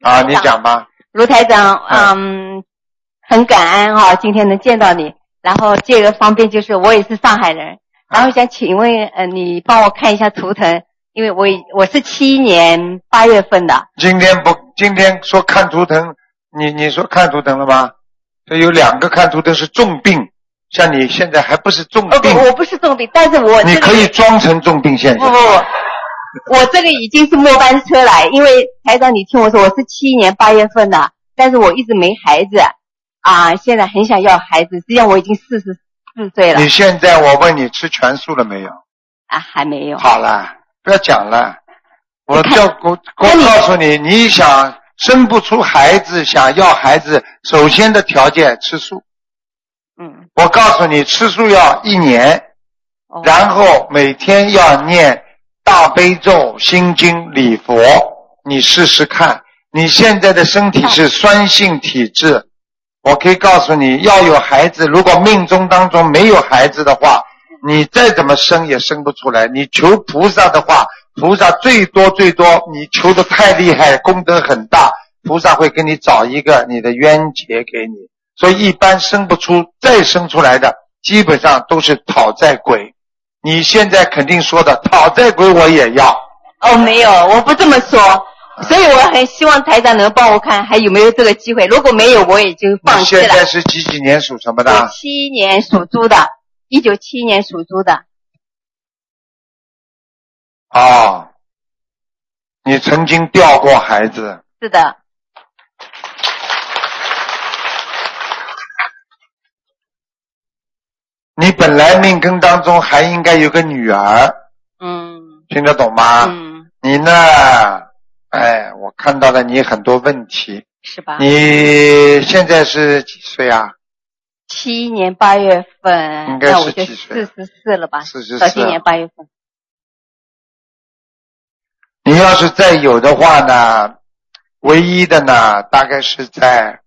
啊，你讲吧。 卢台长，很感恩哈，今天能见到你。然后这个方便就是我也是上海人，然后想请问你帮我看一下图腾，因为我是7年8月份的。 今天说看图腾，你说看图腾了吗？这有2个看图腾是重病，像你现在还不是重病。 我不是重病，但是你可以装成重病现象。 不，我这个已经是末班车来，因为台长你听我说，我是7年8月份的，但是我一直没孩子啊，现在很想要孩子，实际上我已经44岁了。 你现在我问你吃全素了没有？ 啊，还没有。 好了，不要讲了。我告诉你，你想生不出孩子，想要孩子，首先的条件吃素。我告诉你，吃素要1年，然后每天要念大悲咒、心经、礼佛，你试试看。你现在的身体是酸性体质，我可以告诉你，要有孩子，如果命中当中没有孩子的话，你再怎么生也生不出来。你求菩萨的话，菩萨最多你求的太厉害，功德很大，菩萨会给你找一个你的冤结给你。所以一般生不出，再生出来的基本上都是讨债鬼。你现在肯定说的讨债鬼我也要。 没有，我不这么说。所以我很希望台长能帮我看还有没有这个机会，如果没有我也就放弃了。 你现在是几年属什么的 ？7年属猪的，197年属猪的。 你曾经掉过孩子。 是的。 你本来命根当中还应该有个女儿。听得懂吗？你呢？我看到了你很多问题。 是吧？ 你现在是几岁啊 ？7年8月份。 应该是几岁 ？44了吧 ？44。 到今年8月份。 你要是再有的话呢，唯一的呢，大概是在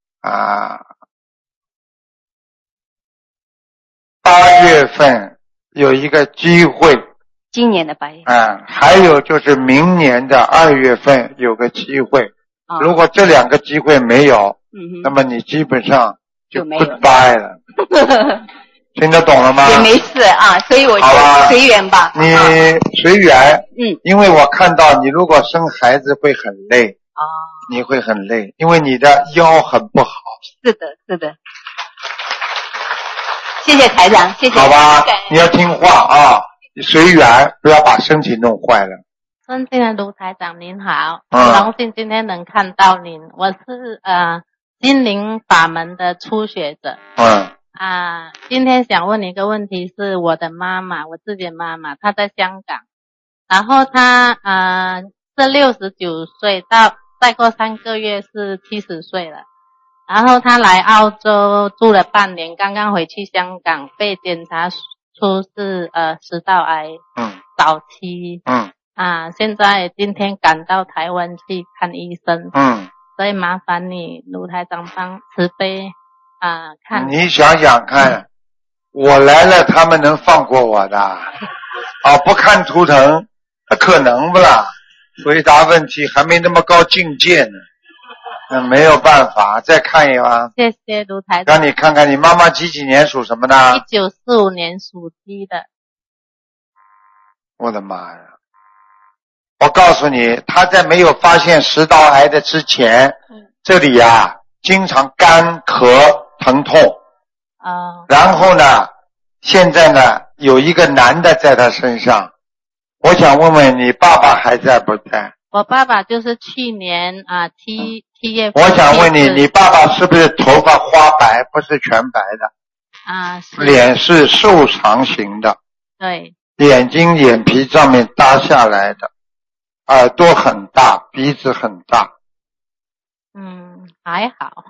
8月份有一个机会。 今年的8月。 还有就是明年的2月份有个机会。如果这2个机会没有，那么你基本上就 goodbye 了。听得懂了吗？ 也没事啊，所以我就随缘吧。 你随缘。因为我看到你如果生孩子会很累。你会很累，因为你的腰很不好。 是的。谢谢台长，谢谢。 好吧，你要听话啊，你随缘，不要把身体弄坏了。 尊敬的卢台长您好，很荣幸今天能看到您。我是心灵法门的初学者。今天想问你一个问题，是我的妈妈，我自己的妈妈，她在香港，然后她是69岁，到再过3个月是70岁了。然后她来澳洲住了半年，刚刚回去香港，被检查出是食道癌早期。现在今天赶到台湾去看医生。所以麻烦你卢台长帮慈悲看。 你想想看，我来了他们能放过我的？不看图腾可能不啦？回答问题还没那么高境界呢。没有办法，再看一眼。 谢谢卢台长。 让你看看你妈妈几年属什么的 ？1945年属鸡的。 我的妈呀！我告诉你，她在没有发现食道癌的之前，这里经常干咳疼痛。然后呢，现在呢有一个男的在她身上。我想问问你爸爸还在不在？ 我爸爸就是去年7月份。 我想问你，你爸爸是不是头发花白，不是全白的？ 是。 脸是瘦长型的。 对。 眼睛眼皮上面耷下来的，耳朵很大，鼻子很大。 还好。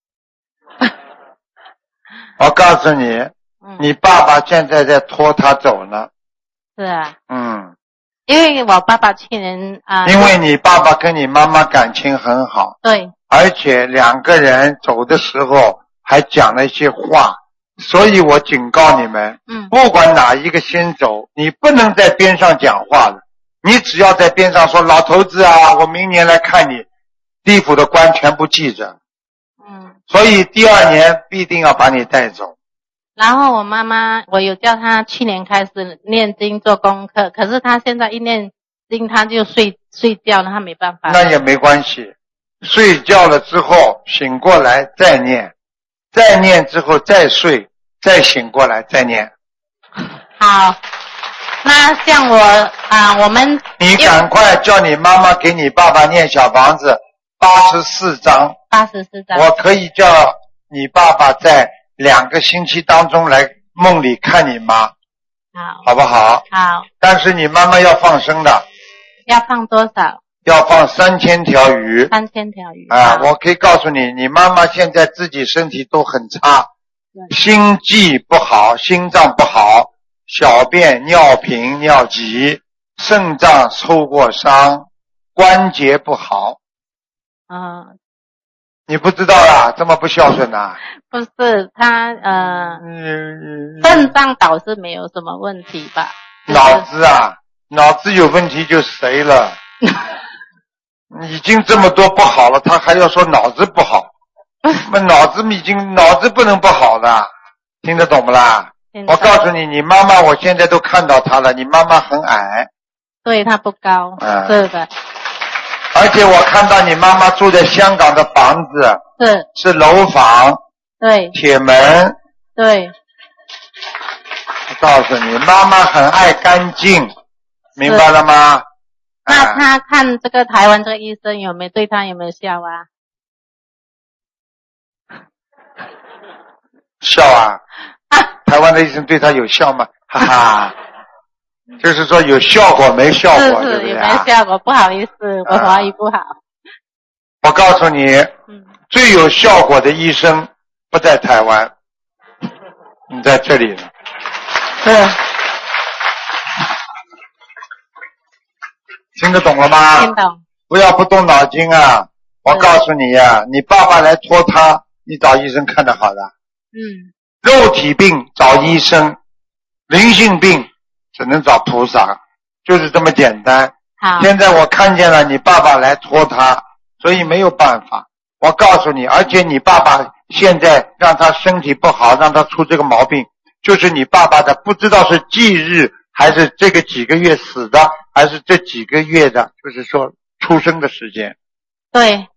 我告诉你，你爸爸现在在拖他走呢。 是啊。因为我爸爸去年因为你爸爸跟你妈妈感情很好。 对。 而且2个人走的时候还讲了一些话，所以我警告你们，不管哪一个先走，你不能在边上讲话的，你只要在边上说老头子啊，我明年来看你， 地府的官全部记着。所以第2年必定要把你带走。 然后我妈妈，我有叫她去年开始念经做功课，可是她现在一念经她就睡觉了，她没办法。 那也没关系，睡觉了之后醒过来再念，再念之后再睡，再醒过来再念。 好，那像我们你赶快叫你妈妈给你爸爸念小房子84章。 84章。 我可以叫你爸爸在2个星期当中来梦里看你妈。好不好？ 好。 但是你妈妈要放生的。 要放多少？ 要放3000条鱼。 3000条鱼。 我可以告诉你，你妈妈现在自己身体都很差，心悸不好，心脏不好，小便尿频尿急，肾脏受过伤，关节不好。你不知道啦？这么不孝顺啊？ 不是，他肾脏倒是没有什么问题吧？ 脑子有问题就谁了？已经这么多不好了，他还要说脑子不好？脑子不能不好的，听得懂不啦？我告诉你，你妈妈我现在都看到她了，你妈妈很矮。 对，她不高。是的。 而且我看到你妈妈住在香港的房子，是楼房， 对， 铁门， 对。 我告诉你，妈妈很爱干净，明白了吗？ 那他看这个台湾这个医生对他有没有笑啊？ 笑啊！台湾的医生对他有效吗？哈哈。就是说有效果没效果，对不对？ 有没有效果？不好意思，我华语不好。 我告诉你，最有效果的医生不在台湾，你在这里了。听得懂了吗？ 听懂。 不要不动脑筋啊！我告诉你呀，你爸爸来拖他，你找医生看得好的。肉体病找医生，灵性病只能找菩萨，就是这么简单。现在我看见了你爸爸来拖他，所以没有办法。我告诉你，而且你爸爸现在让他身体不好，让他出这个毛病，就是你爸爸的不知道是忌日还是这个几个月死的，还是这几个月的，就是说出生的时间。 对。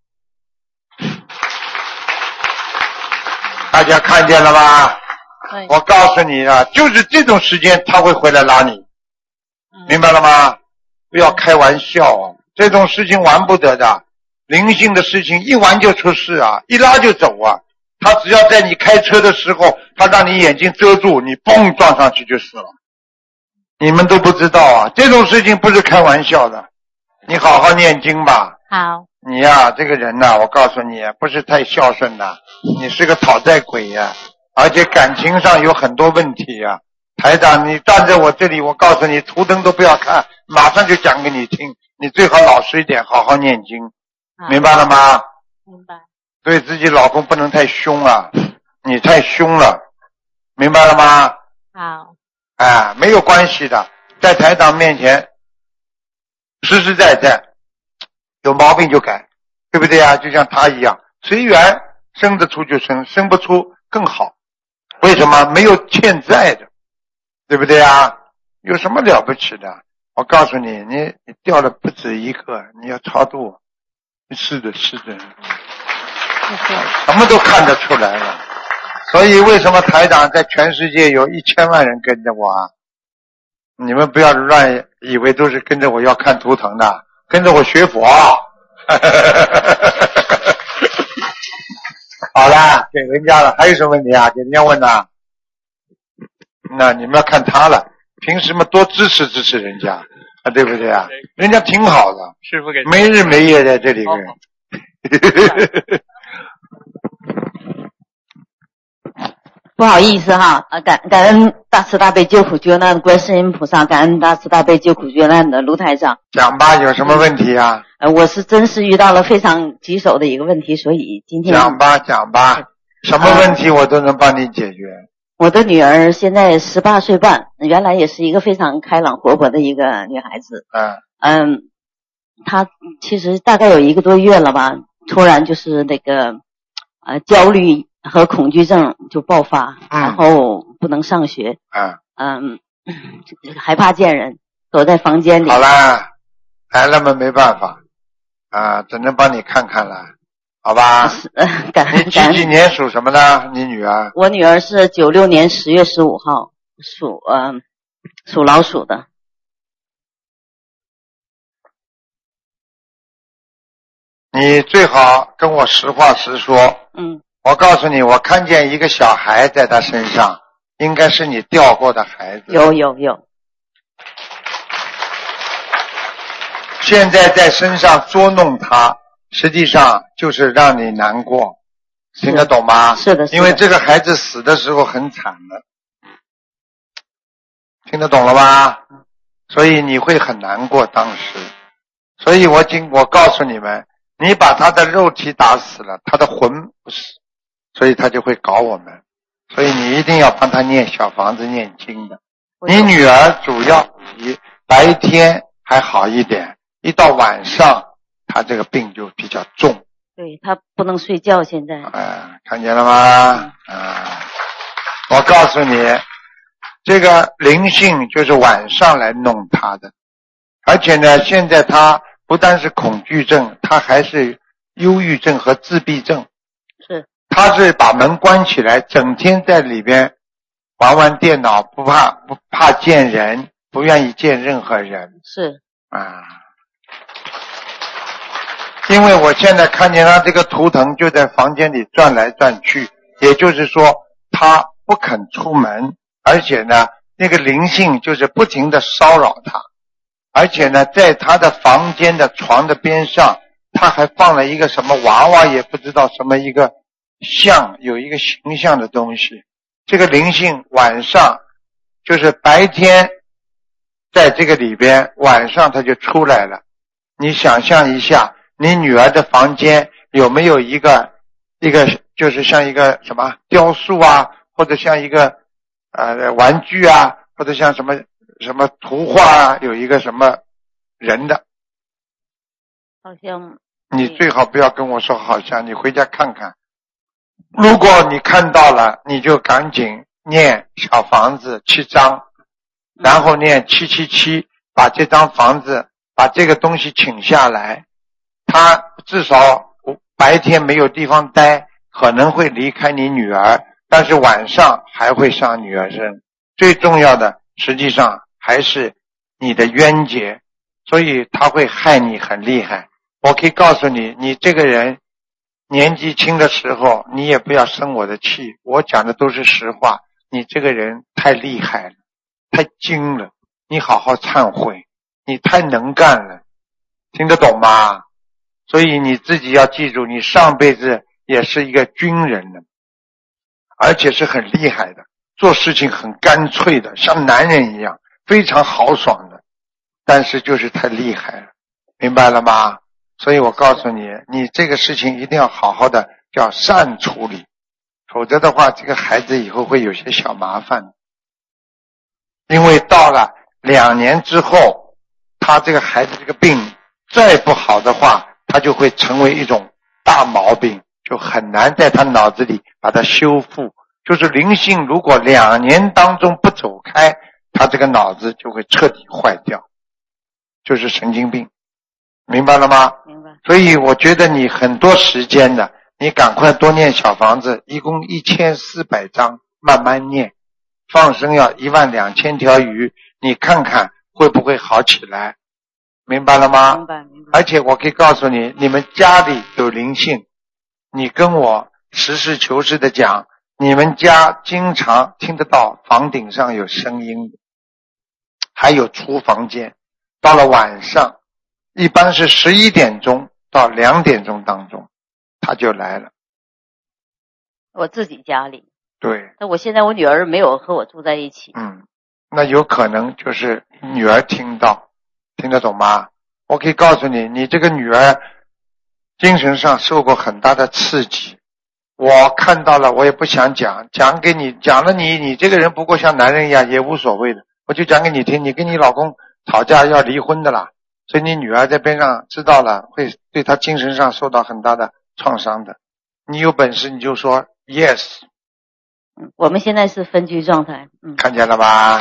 大家看见了吗？我告诉你啊，就是这种时间他会回来拉你，明白了吗？不要开玩笑，这种事情玩不得的，灵性的事情一玩就出事啊，一拉就走啊。他只要在你开车的时候，他让你眼睛遮住，你砰撞上去就死了。你们都不知道啊，这种事情不是开玩笑的。你好好念经吧。 好。 你呀，这个人呐，我告诉你，不是太孝顺的，你是个讨债鬼呀，而且感情上有很多问题呀。台长，你站在我这里，我告诉你，图腾都不要看，马上就讲给你听。你最好老实一点，好好念经，明白了吗？ 明白。 对自己老公不能太凶啊，你太凶了，明白了吗？ 好。 没有关系的，在台长面前实实在在，有毛病就改，对不对啊？就像他一样，随缘，生得出就生，生不出更好。为什么？没有欠债的，对不对啊？有什么了不起的？我告诉你，你掉了不止一个，你要超度。是的，是的，什么都看得出来了。所以为什么台长在全世界有1000万人跟着我啊？你们不要乱以为都是跟着我要看图腾的，跟着我学佛。好了，给人家了，还有什么问题啊？给人家问啊？那你们要看他了，凭什么多支持支持人家啊？对不对啊？人家挺好的， 师父给没日没夜在这里边。 不好意思哈，感恩大慈大悲救苦救难的观世音菩萨，感恩大慈大悲救苦救难的卢台长。 讲吧，有什么问题啊？ 我是真是遇到了非常棘手的一个问题，所以今天讲吧，什么问题我都能帮你解决。 我的女儿现在18岁半，原来也是一个非常开朗活泼的一个女孩子。她其实大概有1个多月了吧， 突然就是那个焦虑和恐惧症就爆发，然后不能上学，害怕见人，躲在房间里。 好啦，来了嘛没办法只能帮你看看了，好吧？你几年属什么的？你女儿？ 我女儿是96年10月15号，属老鼠的。 你最好跟我实话实说。我告诉你，我看见一个小孩在他身上，应该是你掉过的孩子。 有。 现在在身上捉弄他，实际上就是让你难过，听得懂吗？ 是的。 因为这个孩子死的时候很惨的，听得懂了吗？所以你会很难过当时。所以我告诉你们，你把他的肉体打死了，他的魂不死，所以他就会搞我们。所以你一定要帮他念小房子念经的。你女儿主要以白天还好一点，一到晚上他这个病就比较重。 对，他不能睡觉现在。 看见了吗？我告诉你，这个灵性就是晚上来弄他的。而且呢，现在他不但是恐惧症，他还是忧郁症和自闭症。 是。 他是把门关起来，整天在里边玩电脑，不怕见人，不愿意见任何人。 是。 因为我现在看见他这个图腾就在房间里转来转去，也就是说他不肯出门，而且呢那个灵性就是不停的骚扰他，而且呢在他的房间的床的边上他还放了一个什么娃娃，也不知道什么一个像，有一个形象的东西。这个灵性晚上就是白天在这个里边，晚上他就出来了。你想象一下，你女儿的房间有没有一个就是像一个什么雕塑啊，或者像一个玩具啊，或者像什么图画啊，有一个什么人的？ 好像你最好不要跟我说好像，你回家看看。如果你看到了，你就赶紧念小房子7张，然后念777，把这张房子把这个东西请下来。他至少白天没有地方待，可能会离开你女儿，但是晚上还会上女儿身。最重要的实际上还是你的冤结，所以他会害你很厉害。我可以告诉你，你这个人年纪轻的时候你也不要生我的气，我讲的都是实话。你这个人太厉害了，太精了，你好好忏悔，你太能干了，听得懂吗？所以你自己要记住，你上辈子也是一个军人的，而且是很厉害的，做事情很干脆的，像男人一样非常豪爽的，但是就是太厉害了，明白了吗？所以我告诉你，你这个事情一定要好好的叫善处理，否则的话这个孩子以后会有些小麻烦。因为到了2年之后，他这个孩子这个病再不好的话，他就会成为一种大毛病，就很难在他脑子里把它修复。就是灵性如果2年当中不走开，他这个脑子就会彻底坏掉，就是神经病，明白了吗？ 明白。 所以我觉得你很多时间的，你赶快多念小房子，一共1400张，慢慢念，放生要12000条鱼，你看看会不会好起来，明白了吗？ 明白。 而且我可以告诉你，你们家里有灵性，你跟我实事求是的讲，你们家经常听得到房顶上有声音，还有厨房间，到了晚上一般是11点钟到2点钟当中他就来了。 我自己家里。 对。 那我现在我女儿没有和我住在一起。 那有可能就是女儿听到，听得懂吗？我可以告诉你，你这个女儿精神上受过很大的刺激，我看到了，我也不想讲给你，讲了你这个人不过像男人一样也无所谓的，我就讲给你听，你跟你老公吵架要离婚的啦， 所以你女儿在边上知道了，会对她精神上受到很大的创伤的。你有本事你就说 yes。 我们现在是分居状态。 看见了吧？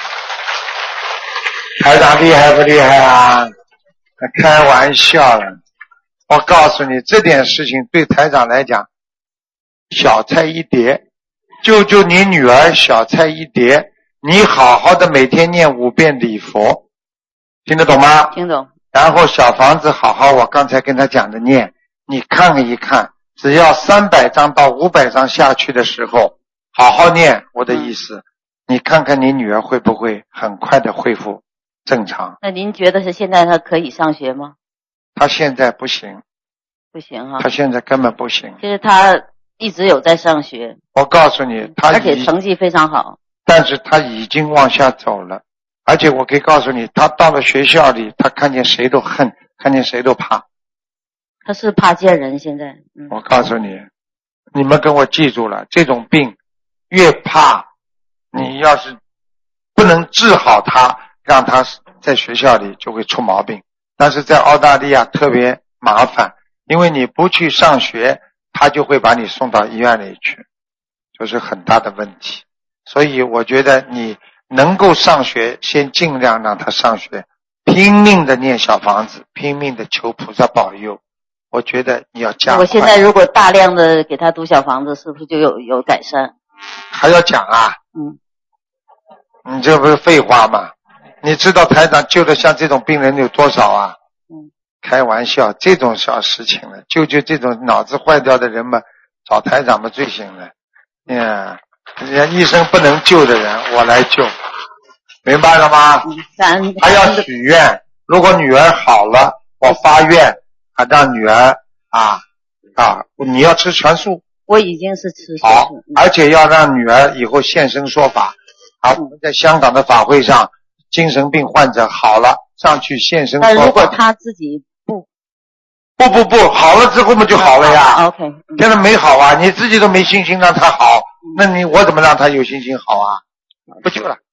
台长厉害不厉害啊？开玩笑了。我告诉你，这点事情对台长来讲，小菜一碟。救救你女儿，小菜一碟。你好好的每天念5遍礼佛，听得懂吗？ 听懂。 然后小房子好好，我刚才跟他讲的念，你看一看，只要300张到500张下去的时候，好好念。我的意思，你看看你女儿会不会很快的恢复正常？ 那您觉得是现在她可以上学吗？ 她现在不行。 不行哈。 她现在根本不行。 就是她一直有在上学。 我告诉你，她而且成绩非常好。 但是她已经往下走了，而且我可以告诉你，她到了学校里，她看见谁都恨，看见谁都怕。 她是怕见人现在。 我告诉你，你们跟我记住了，这种病越怕，你要是不能治好它，让它在学校里就会出毛病。但是在澳大利亚特别麻烦，因为你不去上学，他就会把你送到医院里去，就是很大的问题。所以我觉得你能够上学，先尽量让他上学，拼命的念小房子，拼命的求菩萨保佑。我觉得你要加快。 我现在如果大量的给他读小房子，是不是就有改善？ 还要讲啊？你这不是废话吗？你知道台长救的像这种病人有多少啊？开玩笑，这种小事情了，救这种脑子坏掉的人嘛，找台长嘛最行了。人家医生不能救的人，我来救，明白了吗？还要许愿，如果女儿好了，我发愿让女儿你要吃全素。 我已经是吃全素。 好，而且要让女儿以后现身说法。我们在香港的法会上，精神病患者好了上去现身说法。 但如果他自己不， 好了之后嘛就好了呀。 OK。 现在没好啊，你自己都没信心让他好，那我怎么让他有信心好啊？不救了。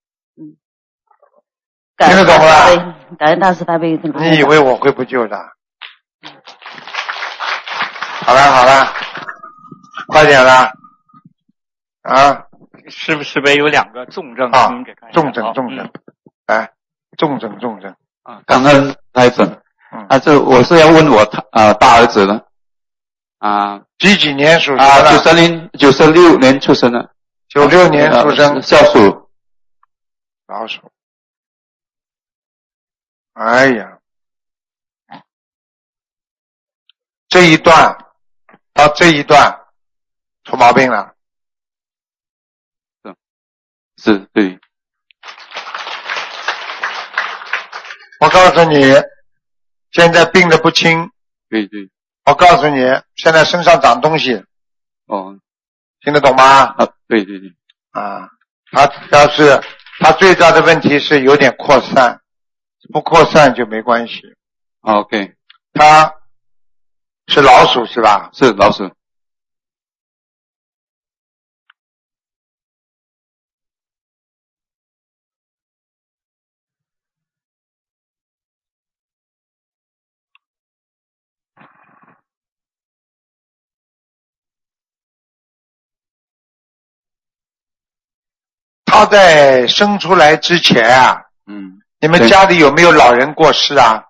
听得懂了？ 感恩大慈大悲。 你以为我会不救的？好了，快点了啊！ 是不是有2个重症？ 重症，来，重症。 感恩台长。我是要问我大儿子的几年属什么的？96年出生的。 96年出生。 小鼠。 老鼠。哎呀，到这一段出毛病了。 是，对。 我告诉你，现在病得不轻。 对。 我告诉你，现在身上长东西。听得懂吗？ 对。 他最大的问题是有点扩散，不扩散就没关系。 OK。 他是老鼠是吧？ 是老鼠。 他在生出来之前你们家里有没有老人过世啊？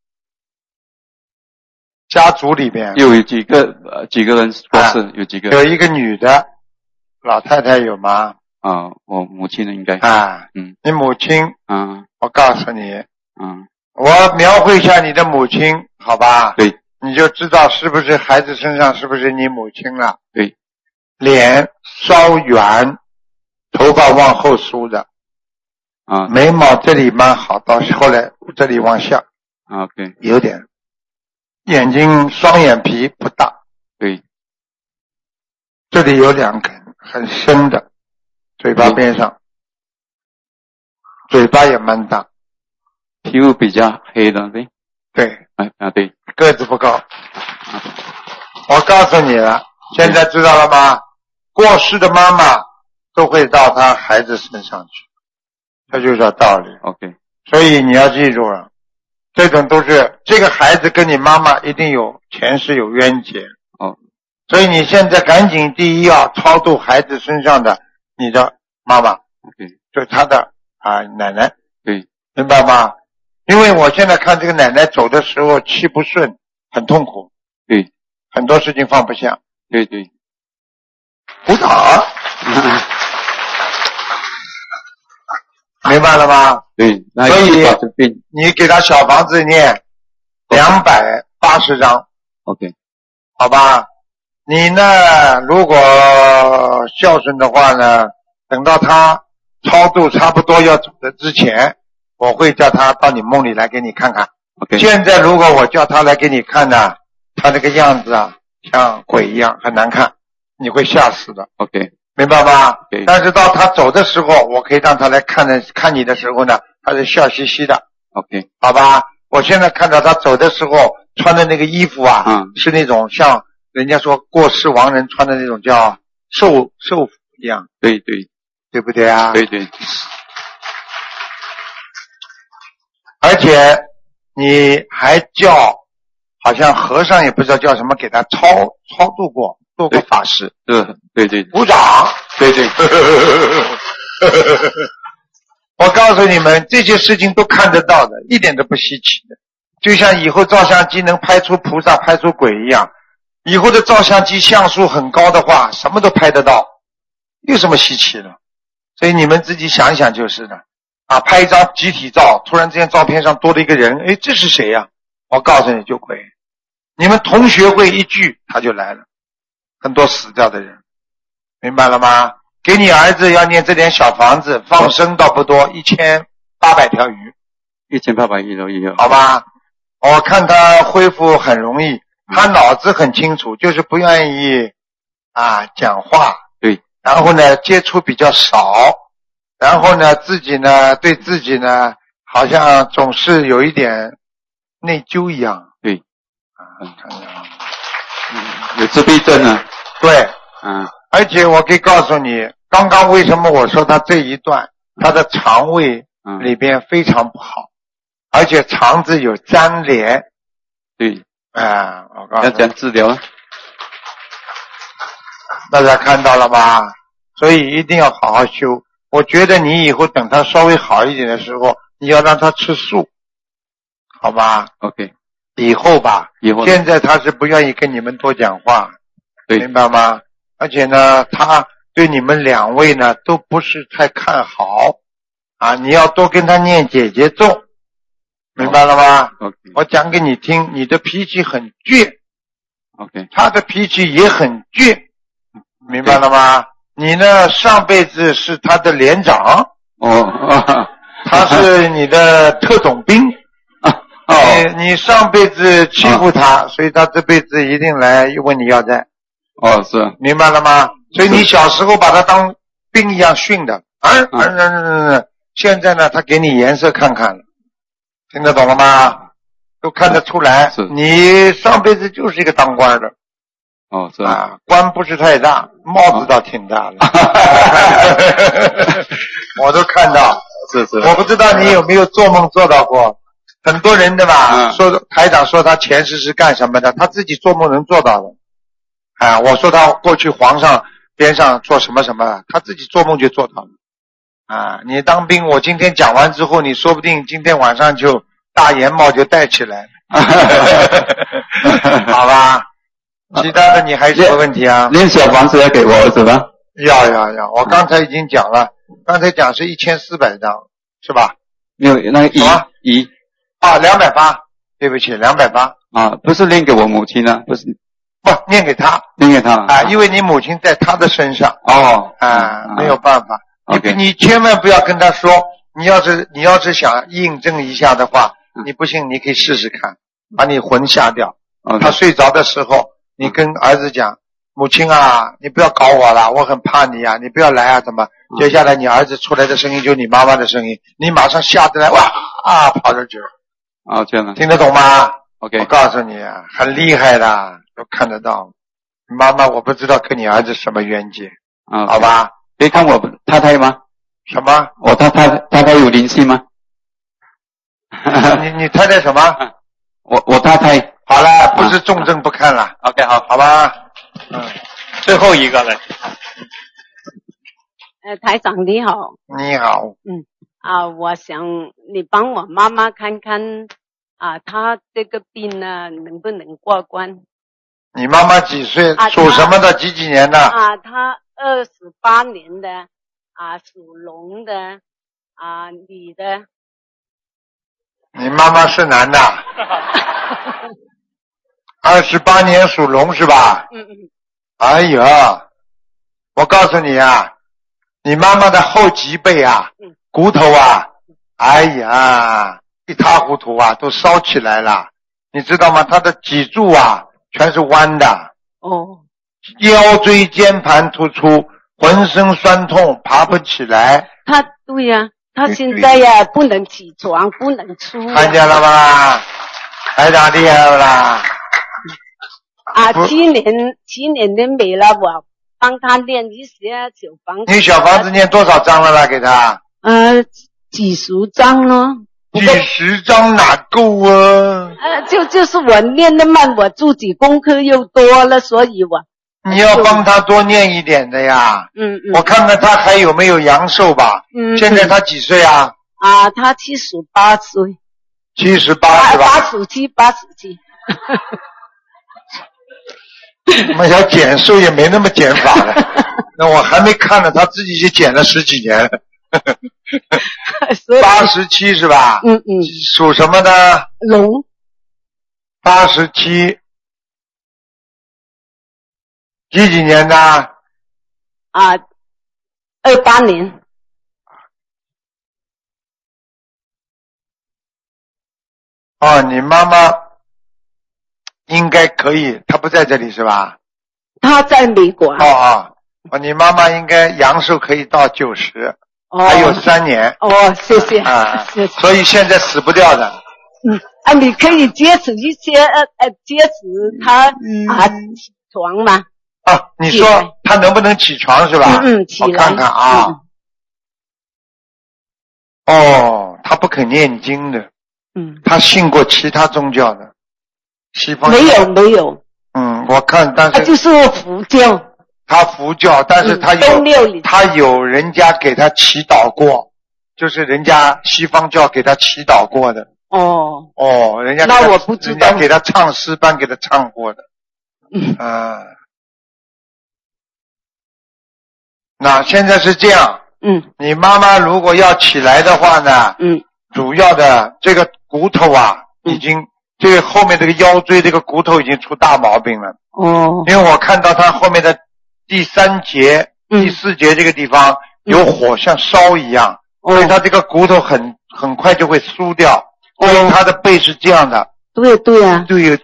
家族里边有几个人过世，有几个。 有一个女的老太太有吗？ 我母亲应该。 你母亲？我告诉你，我描绘一下你的母亲，好吧？ 对。 你就知道是不是孩子身上是不是你母亲了？ 对。 脸稍圆，头发往后梳的。眉毛这里蛮好，到后来这里往下。 OK。 有点。眼睛双眼皮不大。 对。 这里有2根很深的，嘴巴边上。嘴巴也蛮大。 皮肤比较黑的，对。 对。 对。 个子不高。我告诉你了，现在知道了吗？过世的妈妈都会到他孩子身上去，这就是道理。 OK。 所以你要记住了， 这种都是这个孩子跟你妈妈一定有前世有冤结。 哦， 所以你现在赶紧第一要超度孩子身上的你的妈妈，就他的奶奶， 对， 明白吗？因为我现在看这个奶奶走的时候气不顺，很痛苦， 对， 很多事情放不下， 对对， 鼓掌，明白了吗？ 对， 所以你给他小房子念280张 ，OK， 好吧？你呢，如果孝顺的话呢，等到他超度差不多要走的之前，我会叫他到你梦里来给你看看。 Okay. 现在如果我叫他来给你看呢，他这个样子啊，像鬼一样，很难看，你会吓死的。 OK， 明白吗？ Okay. 但是到他走的时候，我可以让他来看你的时候呢，他是笑嘻嘻的。 OK， 好吧？我现在看到他走的时候穿的那个衣服啊，是那种像人家说过世亡人穿的那种叫寿服一样。 对对， 对不对啊？ 对对。 而且你还叫，好像和尚也不知道叫什么，给他超度过，做过法事。 对对。 鼓掌。 对对。 我告诉你们，这些事情都看得到的，一点都不稀奇的。就像以后照相机能拍出菩萨、拍出鬼一样，以后的照相机像素很高的话，什么都拍得到，有什么稀奇的？所以你们自己想一想就是的。拍一张集体照，突然之间照片上多了一个人，诶，这是谁呀？我告诉你就鬼。你们同学会一聚，他就来了，很多死掉的人，明白了吗？给你儿子要念这点小房子，放生倒不多，1800条鱼 ，1800条鱼， 好吧？我看他恢复很容易，他脑子很清楚，就是不愿意讲话， 对， 然后呢接触比较少，然后呢自己呢对自己呢好像总是有一点内疚一样， 对， 看见了， 有自闭症啊， 对，而且我可以告诉你，刚刚为什么我说他这一段，他的肠胃里边非常不好，而且肠子有粘连。 对， 我告诉你， 要讲治疗。 大家看到了吧？所以一定要好好修。我觉得你以后等他稍微好一点的时候，你要让他吃素，好吧 ？OK。 以后吧， 以后。 现在他是不愿意跟你们多讲话， 对， 明白吗？而且呢，他对你们两位呢都不是太看好你要多跟他念姐姐咒，明白了吗？ OK。 我讲给你听，你的脾气很倔 ，OK。 他的脾气也很倔，明白了吗？你呢，上辈子是他的连长，他是你的特种兵，你上辈子欺负他，所以他这辈子一定来问你要债。 是， 明白了吗？所以你小时候把他当兵一样训的，现在呢，他给你颜色看看了，听得懂了吗？都看得出来，你上辈子就是一个当官的。 是官不是太大，帽子倒挺大的。我都看到， 是。 我不知道你有没有做梦做到过，很多人对吧？说台长说他前世是干什么的，他自己做梦能做到的。我说他过去皇上边上做什么什么，他自己做梦就做到了。你当兵，我今天讲完之后，你说不定今天晚上就大檐帽就戴起来了。好吧？其他的你还有什么问题啊？ 念小房子要给我儿子吗？ 要，我刚才已经讲了，刚才讲是1400张，是吧？ 没有，那个 280，对不起，280。 不是念给我母亲呢，不是。 不，念给他。因为你母亲在他的身上。没有办法。你千万不要跟他说，你要是想印证一下的话，你不信你可以试试看，把你魂吓掉。他睡着的时候，你跟儿子讲，母亲啊，你不要搞我了，我很怕你啊，你不要来啊，怎么？接下来你儿子出来的声音就是你妈妈的声音，你马上吓得来，哇跑着去了。 这样的。 听得懂吗 ？OK。 我告诉你很厉害的，都看得到。妈妈，我不知道跟你儿子什么冤结，好吧？ 可以看我太太吗？ 什么？ 我太太有灵性吗？ 你太太什么？ 我太太。 好了，不是重症不看了。 OK， 好吧。 最后一个了。 台长你好。 你好。 我想你帮我妈妈看看她这个病呢能不能过关？ 你妈妈几岁？属什么的？几年的？ 她28年的属龙的女的。 你妈妈是男的？28年属龙是吧？哎呀，我告诉你你妈妈的后脊背骨头哎呀，一塌糊涂都烧起来了，你知道吗？她的脊柱全是弯的。腰椎间盘突出，浑身酸痛，爬不起来。 对呀，她现在不能起床，不能出。 看见了吧？台长厉害了啦 ！7年的没了，我帮他念一些小房子。 你小房子念多少张了啦？给他？ 几十张咯。 几十张哪够啊？ 就是我念的慢，我自己功课又多了，所以你要帮他多念一点的呀。我看看他还有没有阳寿吧。现在他几岁啊？ 他78岁。 78是吧 ？87。 我要减寿也没那么减法了。那我还没看呢，他自己就减了10几年了。87是吧？属什么的？ 龙。 87。几年的 ？28年。 你妈妈应该可以，她不在这里是吧？ 她在美国。 你妈妈应该阳寿可以到90，还有3年。 谢谢。谢谢。 所以现在死不掉的。 你可以接触一些接触她起床吗？ 你说他能不能起床是吧？ 起来。 我看看他不肯念经的。他信过其他宗教的，西方没有。 我看，但是就是佛教。 他佛教，但是他有人家给他祈祷过，就是人家西方教给他祈祷过的。人家那我不知道， 人家给他唱诗班给他唱过的。那现在是这样。你妈妈如果要起来的话呢？主要的这个骨头已经这个后面这个腰椎这个骨头已经出大毛病了。因为我看到他后面的第3节、第4节这个地方有火像烧一样，所以他这个骨头很快就会酥掉。所以他的背是这样的。 对啊。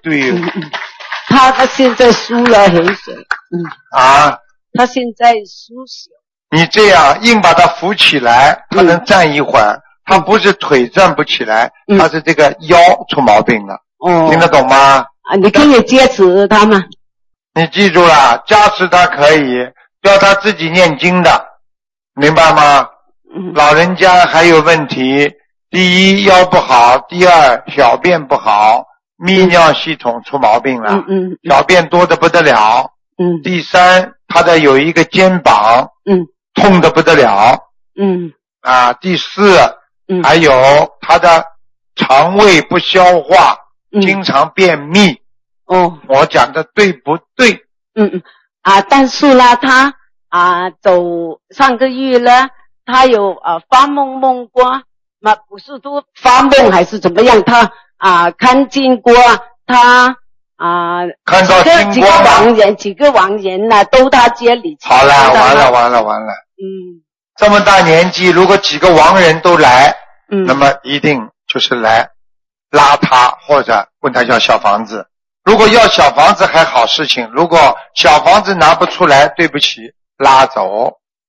他现在输了很少。他现在输小。 你这样硬把他扶起来，他能站一会儿。他不是腿站不起来，他是这个腰出毛病了。听得懂吗？ 你可以接持他吗？ 你记住了，加持他可以，叫他自己念经的，明白吗？老人家还有问题，第一腰不好，第二小便不好，泌尿系统出毛病了，小便多得不得了。第三，他的有一个肩膀，痛得不得了。第四。还有他的肠胃不消化，经常便秘。我讲的对不对？ 但是呢，他上个月呢，他有发梦过，不是都发梦还是怎么样？他看见过他看到几个亡人呢，都他家里。 好了，完了。这么大年纪，如果几个亡人都来，那么一定就是来拉他或者问他要小房子。如果要小房子还好事情，如果小房子拿不出来，对不起，拉走。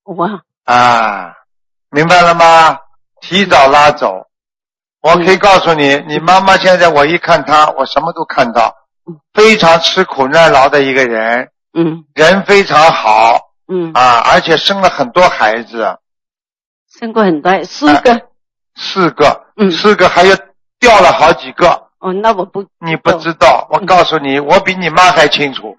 明白了吗？提早拉走。我可以告诉你，你妈妈现在我一看她，我什么都看到，非常吃苦耐劳的一个人，人非常好。而且生了很多孩子， 生过很多，4个， 还有掉了好几个。 哦，那我不。 你不知道，我告诉你，我比你妈还清楚。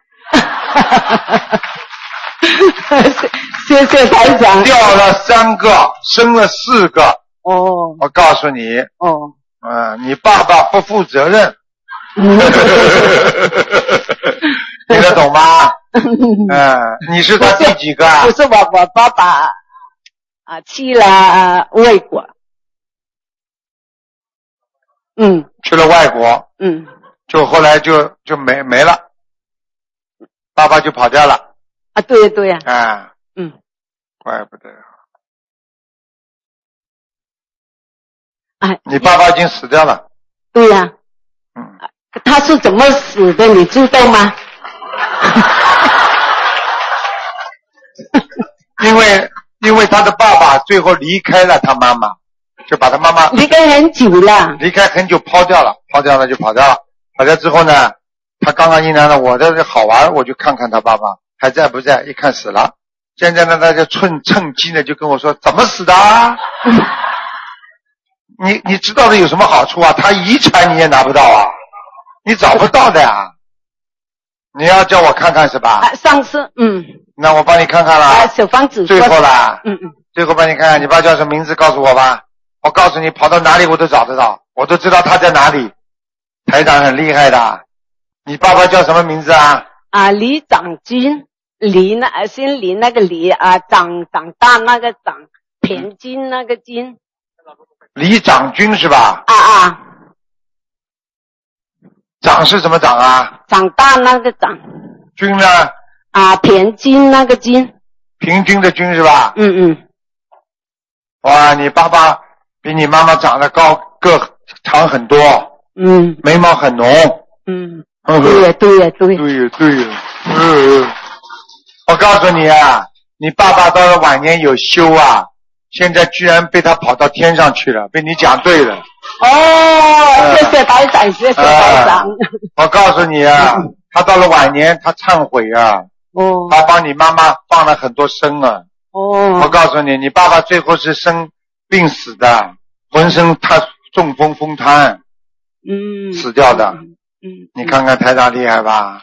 谢谢台长。 掉了3个，生了4个。 哦。 我告诉你。 哦。 你爸爸不负责任。听得懂吗？你是他第几个？ 不是我爸爸去了外国。 去了外国。就后来就没了，爸爸就跑掉了。 对对呀。 怪不得。你爸爸已经死掉了。 对呀。他是怎么死的，你知道吗？ 因为他的爸爸最后离开了他妈妈，就把他妈妈离开很久了， 离开很久，抛掉了就跑掉了。跑掉之后呢，他刚刚一来了，我这好玩，我就看看他爸爸还在不在，一看死了。现在呢，他就趁机呢就跟我说怎么死的啊？你知道的有什么好处啊？他遗产你也拿不到啊，你找不到的呀。你要叫我看看是吧？ 上次那我帮你看看了。 小房子最后了。最后帮你看看，你爸叫什么名字？告诉我吧。我告诉你，跑到哪里我都找得到，我都知道他在哪里。台长很厉害的。你爸爸叫什么名字啊？ 李长军，姓李那个李长大那个长，田军那个军。 李长军是吧？长是什么长啊？ 长大那个长。 军呢？ 田军那个军。 平均的均是吧？哇，你爸爸比你妈妈长得个长很多。眉毛很浓。 对呀。 我告诉你啊，你爸爸到了晚年有修啊，现在居然被他跑到天上去了，被你讲对了。 谢谢台长，谢谢台长。 我告诉你啊，他到了晚年他忏悔啊。他帮你妈妈放了很多生啊。我告诉你，你爸爸最后是生病死的，浑身他中风风瘫。死掉的。你看看台长厉害吧？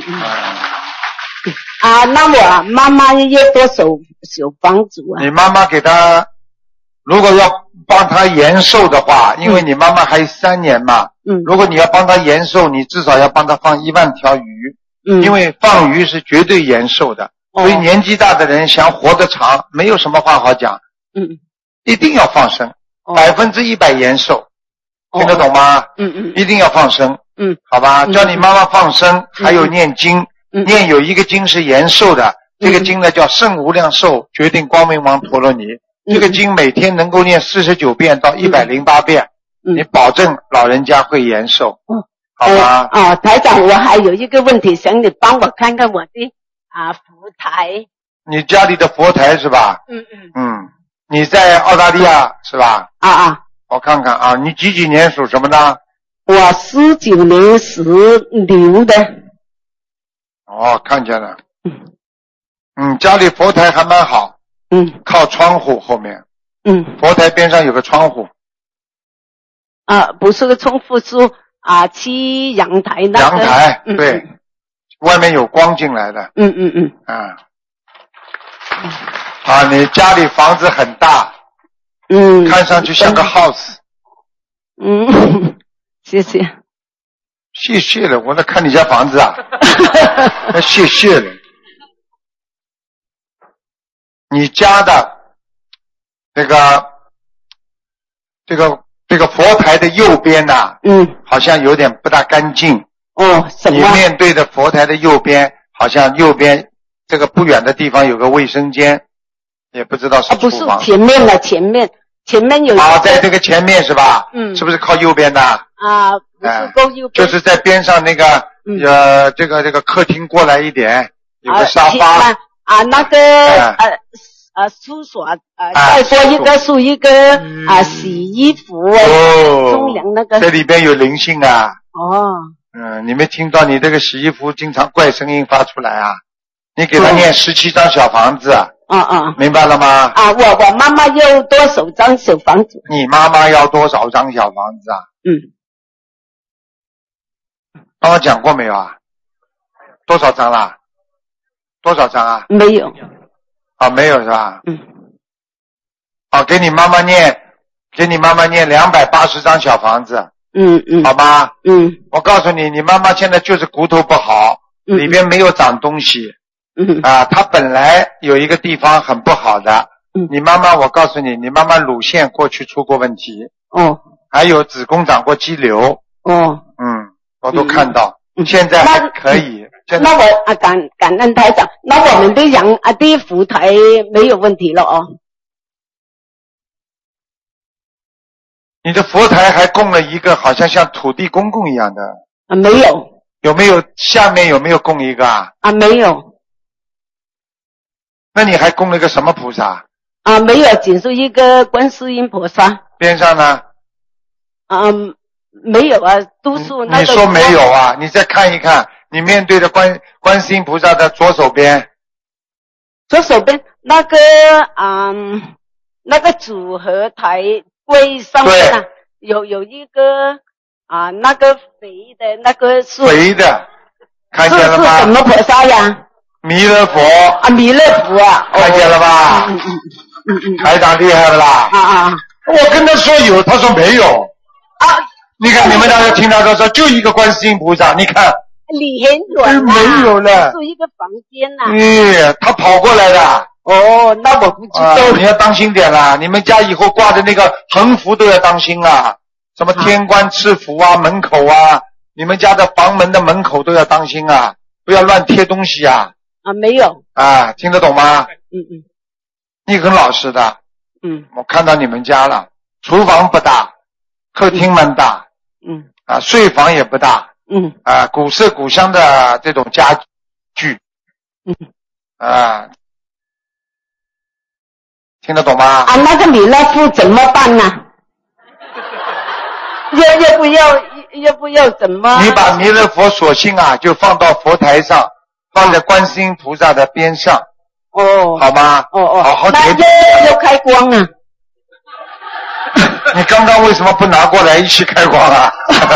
那我妈妈要多少小房子啊？ 你妈妈给他，如果要帮他延寿的话，因为你妈妈还有3年嘛。如果你要帮他延寿，你至少要帮他放1万条鱼。因为放鱼是绝对延寿的。所以年纪大的人想活得长，没有什么话好讲。一定要放生，100%延寿。听得懂吗？一定要放生。好吧，叫你妈妈放生，还有念经。念有一个经是延寿的，这个经呢叫圣无量寿决定光明王陀罗尼。这个经每天能够念49遍到108遍，你保证老人家会延寿。好吧。 台长，我还有一个问题，想你帮我看看我的佛台。 你家里的佛台是吧？你在澳大利亚是吧？我看看啊，你几年属什么的？ 我19年属牛的。 看见了。家里佛台还蛮好。靠窗户后面。佛台边上有个窗户。 不是个窗户，是去阳台那个。 阳台，对，外面有光进来的。你家里房子很大。看上去像个 house。 谢谢。 谢谢了，我在看你家房子啊。谢谢了。你家的这个佛台的右边呐，好像有点不大干净。 什么？ 你面对的佛台的右边，好像右边这个不远的地方有个卫生间，也不知道是厨房。 不是前面的，前面有。 在这个前面是吧？是不是靠右边的？ 不是靠右边。 就是在边上那个这个客厅过来一点，有个沙发。 那个厕所再过一个是一个洗衣服冲凉那个。 这里边有灵性啊。你没听到你这个洗衣服经常怪声音发出来啊？你给他念17张小房子。 明白了吗？ 啊，我妈妈要多少张小房子？ 你妈妈要多少张小房子啊？刚刚讲过没有啊？多少张啦？多少张啊？ 没有。 没有是吧？给你妈妈念280张小房子。好吧。我告诉你，你妈妈现在就是骨头不好，里边没有长东西。她本来有一个地方很不好的。你妈妈，我告诉你，你妈妈乳腺过去出过问题。还有子宫长过肌瘤。我都看到。现在还可以。 那我感恩台长，那我们的人的福台没有问题了哦。 你的佛台还供了一个好像像土地公公一样的。 没有。 有没有下面有没有供一个啊？ 没有。 那你还供了一个什么菩萨？ 没有，只是一个观世音菩萨。 边上呢？ 没有啊，都是那个。 你说没有啊？你再看一看，你面对的观世音菩萨的左手边。 左手边那个那个组合台柜上面啊，有一个那个肥的那个是肥的，看见了吗？ 是什么菩萨呀？ 弥勒佛。 弥勒佛啊， 看见了吧？台长厉害了啦！我跟他说有，他说没有。你看你们大家听他说就一个观世音菩萨，你看离很远没有了， 是一个房间呐。 他跑过来的。 那我不知道。 你要当心点啦！你们家以后挂的那个横幅都要当心啊，什么天官赐福啊，门口啊，你们家的房门的门口都要当心啊，不要乱贴东西啊。 没有。 听得懂吗？你很老实的。我看到你们家了，厨房不大，客厅蛮大。睡房也不大。古色古香的这种家具。听得懂吗？ 那个弥勒佛怎么办呢？要不要怎么？ 你把弥勒佛索性就放到佛台上，放在观世音菩萨的边上。好吗？好好点。 那要开光啊！ 你刚刚为什么不拿过来一起开光啊？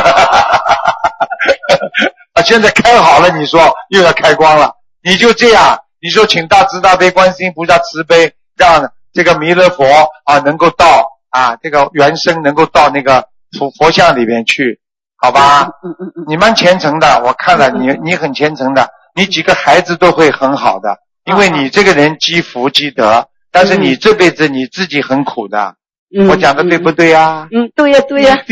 现在开好了，你说又要开光了，你就这样，你说请大慈大悲观世音菩萨慈悲，让这个弥勒佛能够到这个原生能够到那个佛像里边去，好吧？你蛮虔诚的，我看了你很虔诚的，你几个孩子都会很好的，因为你这个人积福积德，但是你这辈子你自己很苦的。我讲的对不对呀？ 对呀。对呀。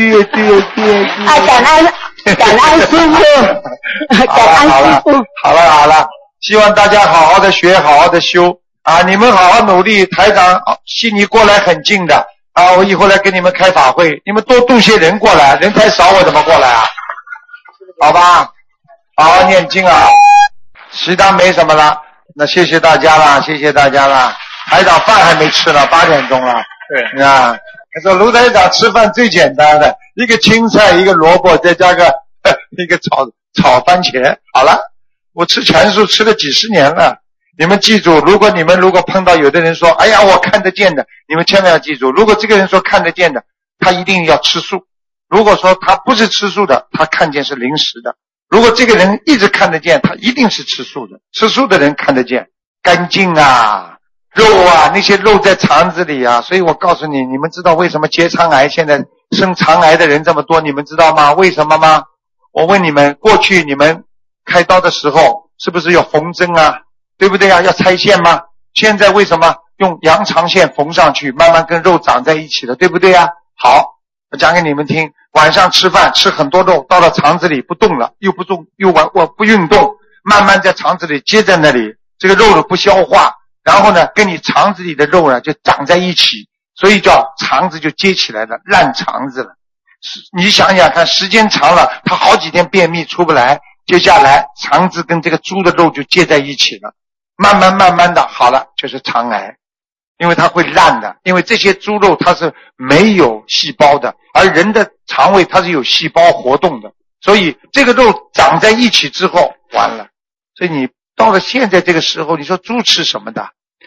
感恩师父，感恩师父。 好了，希望大家好好的学，好好的修你们好好努力。台长悉尼过来很近的我以后来给你们开法会，你们多度些人过来，人太少我怎么过来啊？好吧，好好念经其他没什么了。那谢谢大家了，谢谢大家了。台长饭还没吃呢，8点钟了。对他说卢台长吃饭最简单的，一个青菜，一个萝卜，再加一个炒番茄，好了。我吃全素吃了几十年了。你们记住，如果碰到有的人说哎呀我看得见的，你们千万要记住，如果这个人说看得见的，他一定要吃素。如果说他不是吃素的，他看见是零食的。如果这个人一直看得见，他一定是吃素的。吃素的人看得见干净肉那些肉在肠子里所以我告诉你，你们知道为什么结肠癌现在生肠癌的人这么多，你们知道吗？为什么吗？我问你们，过去你们开刀的时候是不是要缝针对不对要拆线吗？现在为什么用羊肠线缝上去，慢慢跟肉长在一起了，对不对好，我讲给你们听，晚上吃饭吃很多肉，到了肠子里不动了，又不运动，慢慢在肠子里接在那里，这个肉不消化，然后呢跟你肠子里的肉就长在一起，所以叫肠子就接起来了，烂肠子了。你想想看，时间长了他好几天便秘出不来，接下来肠子跟这个猪的肉就接在一起了，慢慢的好了，就是肠癌。因为它会烂的，因为这些猪肉它是没有细胞的，而人的肠胃它是有细胞活动的，所以这个肉长在一起之后完了。所以你到了现在这个时候，你说猪吃什么的？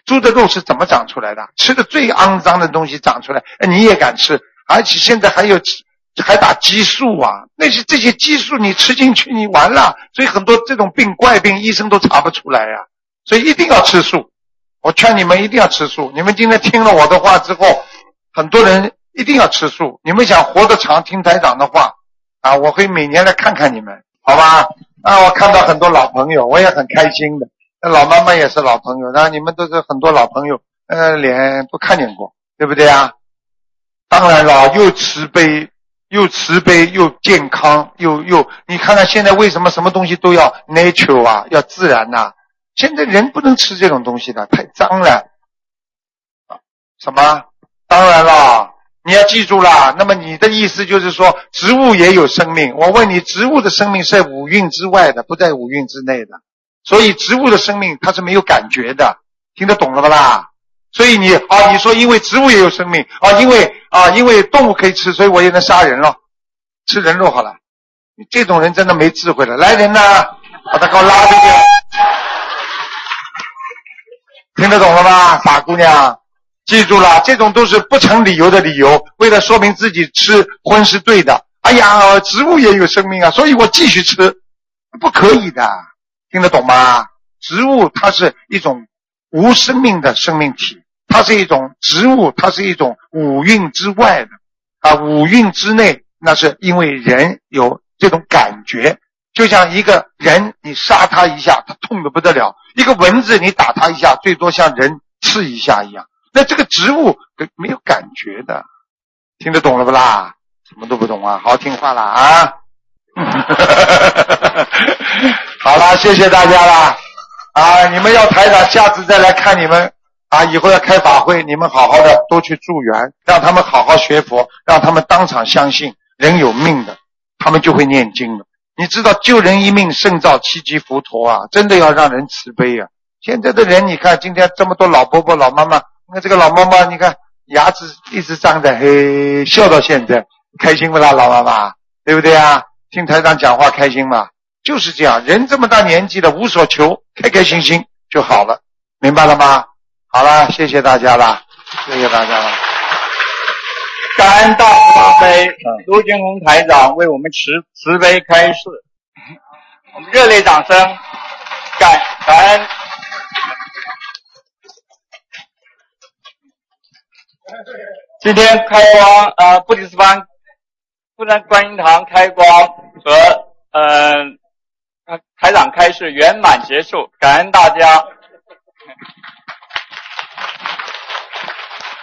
猪的肉是怎么长出来的？吃的最肮脏的东西长出来，你也敢吃？而且现在还打激素啊，这些激素你吃进去你完了，所以很多这种怪病医生都查不出来啊，所以一定要吃素。我劝你们一定要吃素。你们今天听了我的话之后，很多人一定要吃素。你们想活得长，听台长的话啊，我会每年来看看你们，好吧？我看到很多老朋友，我也很开心的。老妈妈也是老朋友，那你们都是很多老朋友，脸都看见过，对不对啊？当然了，又慈悲又健康，又你看看现在为什么什么东西都要 nature 啊，要自然啊？现在人不能吃这种东西的，太脏了。什么？当然了，你要记住了。那么你的意思就是说，植物也有生命。我问你，植物的生命是在五蕴之外的，不在五蕴之内的。所以植物的生命它是没有感觉的，听得懂了吧啦？所以你说因为植物也有生命因为动物可以吃，所以我也能杀人了，吃人肉好了。你这种人真的没智慧了。来人呐，把他给我拉出去。听得懂了吗，傻姑娘？记住了，这种都是不成理由的理由，为了说明自己吃荤是对的。哎呀，植物也有生命啊，所以我继续吃，不可以的。听得懂吗？植物它是一种无生命的生命体，它是一种植物，它是一种五蕴之外的五蕴之内，那是因为人有这种感觉。就像一个人你杀他一下，他痛得不得了，一个蚊子你打他一下，最多像人刺一下一样。那这个植物没有感觉的，听得懂了不啦？什么都不懂啊，好好听话啦啊！好啦，谢谢大家啦你们要台长下次再来看你们以后要开法会，你们好好的多去助缘，让他们好好学佛，让他们当场相信人有命的，他们就会念经了。你知道救人一命胜造七级浮屠啊，真的要让人慈悲啊。现在的人你看今天这么多老伯伯老妈妈，你看这个老妈妈你看牙齿一直张着嘿笑到现在，开心不啦老妈妈，对不对啊？听台长讲话开心吗？就是这样，人这么大年纪了无所求，开开心心就好了，明白了吗？好了，谢谢大家了，谢谢大家了。 感恩大慈大悲卢军宏台长为我们慈悲开示，我们热烈掌声，感恩。今天开光布里斯班布兰观音堂开光和台长开示圆满结束，感恩大家。